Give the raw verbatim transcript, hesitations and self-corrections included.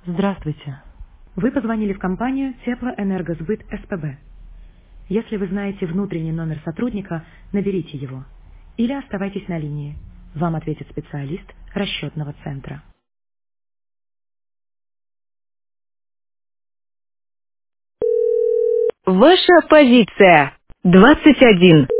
Здравствуйте. Вы позвонили в компанию Теплоэнергосбыт СПБ. Если вы знаете внутренний номер сотрудника, наберите его. Или оставайтесь на линии. Вам ответит специалист расчетного центра. Ваша позиция. двадцать один.